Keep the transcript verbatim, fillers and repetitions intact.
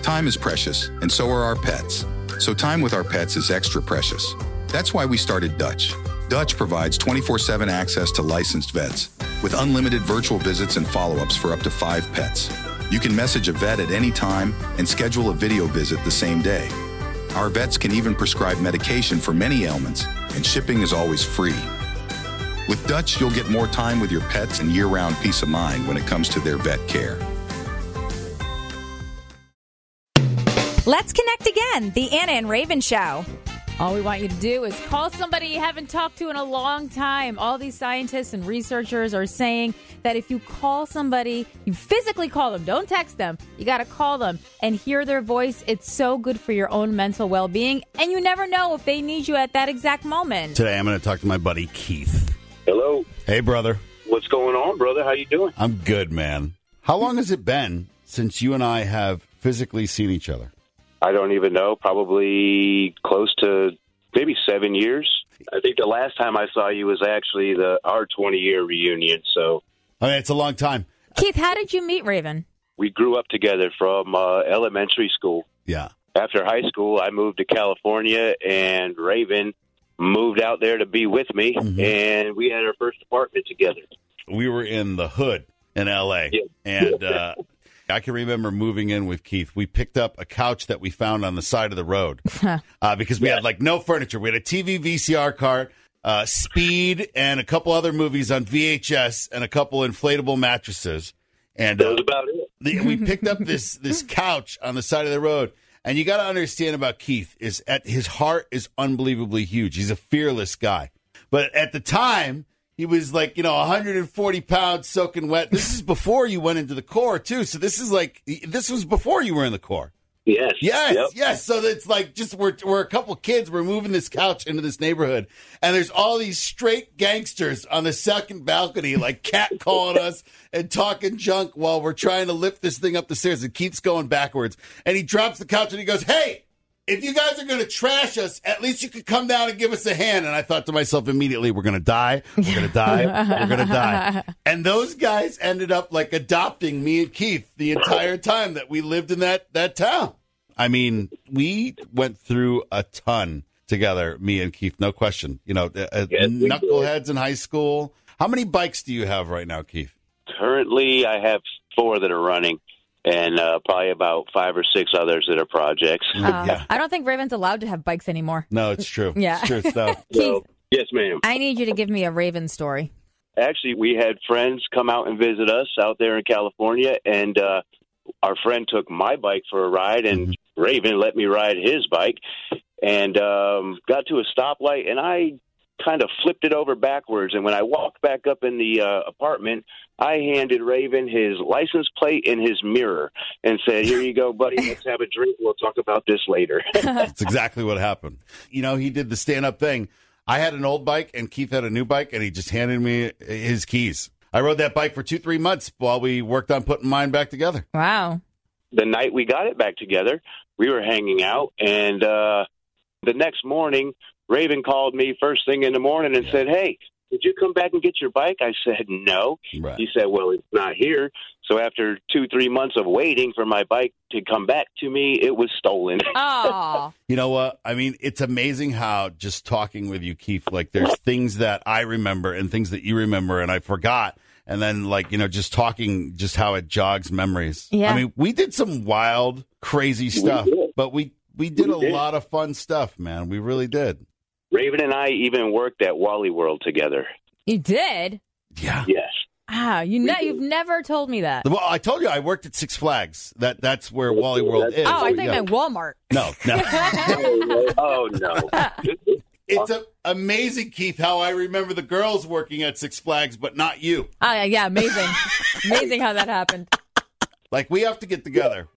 Time is precious, and so are our pets. So time with our pets is extra precious. That's why we started Dutch. Dutch provides twenty-four seven access to licensed vets with unlimited virtual visits and follow-ups for up to five pets. You can message a vet at any time and schedule a video visit the same day. Our vets can even prescribe medication for many ailments, and shipping is always free. With Dutch, you'll get more time with your pets and year-round peace of mind when it comes to their vet care. Let's connect again. The Anna and Raven Show. All we want you to do is call somebody you haven't talked to in a long time. All these scientists and researchers are saying that if you call somebody, you physically call them, don't text them. You got to call them and hear their voice. It's so good for your own mental well-being. And you never know if they need you at that exact moment. Today I'm going to talk to my buddy Keith. Hello. Hey, brother. What's going on, brother? How you doing? I'm good, man. How long has it been since you and I have physically seen each other? I don't even know. Probably close to maybe seven years. I think the last time I saw you was actually the our twenty-year reunion. So, I mean, it's a long time. Keith, how did you meet Raven? We grew up together from uh, elementary school. Yeah. After high school, I moved to California, and Raven moved out there to be with me, mm-hmm. and we had our first apartment together. We were in the hood in L A, yeah. and uh, I can remember moving in with Keith. We picked up a couch that we found on the side of the road uh, because we yeah. had like no furniture. We had a T V V C R cart, uh, Speed, and a couple other movies on V H S, and a couple inflatable mattresses. And that was uh, about it. The, we picked up this this couch on the side of the road. And you got to understand about Keith is at his heart is unbelievably huge. He's a fearless guy. But at the time, he was like, you know, one hundred forty pounds soaking wet. This is before you went into the Corps, too. So this is like, this was before you were in the Corps. Yes. Yes, yep. yes. So it's like just we're, we're a couple kids. We're moving this couch into this neighborhood. And there's all these straight gangsters on the second balcony, like catcalling us and talking junk while we're trying to lift this thing up the stairs. It keeps going backwards. And he drops the couch and he goes, hey, if you guys are going to trash us, at least you could come down and give us a hand. And I thought to myself immediately, we're going to die. We're going to die. We're going to die. And those guys ended up like adopting me and Keith the entire time that we lived in that, that town. I mean, we went through a ton together, me and Keith, no question. You know, uh, yes, knuckleheads in high school. How many bikes do you have right now, Keith? Currently, I have four that are running. And uh, probably about five or six others that are projects. Uh, yeah. I don't think Raven's allowed to have bikes anymore. No, it's true. Yeah. It's true stuff. Keith, so, yes, ma'am. I need you to give me a Raven story. Actually, we had friends come out and visit us out there in California, and uh, our friend took my bike for a ride, and mm-hmm. Raven let me ride his bike, and um, got to a stoplight, and I kind of flipped it over backwards. And when I walked back up in the uh, apartment, I handed Raven his license plate and his mirror and said, here you go, buddy. Let's have a drink. We'll talk about this later. That's exactly what happened. You know, he did the stand-up thing. I had an old bike, and Keith had a new bike, and he just handed me his keys. I rode that bike for two, three months while we worked on putting mine back together. Wow. The night we got it back together, we were hanging out, and uh, the next morning, Raven called me first thing in the morning and yeah. said, hey, did you come back and get your bike? I said, no. Right. He said, well, it's not here. So after two, three months of waiting for my bike to come back to me, it was stolen. Oh. You know what? I mean, it's amazing how just talking with you, Keith, like there's things that I remember and things that you remember and I forgot. And then, like, you know, just talking, just how it jogs memories. Yeah. I mean, we did some wild, crazy stuff, we but we, we did we a did. lot of fun stuff, man. We really did. Raven and I even worked at Wally World together. You did? Yeah. Yes. Ah, you ne- you've never told me that. Well, I told you I worked at Six Flags. That That's where Wally World is. Oh, I think yeah. meant Walmart. No, no. Oh, no. It's a, amazing, Keith, how I remember the girls working at Six Flags, but not you. Oh, yeah, amazing. Amazing how that happened. Like, we have to get together.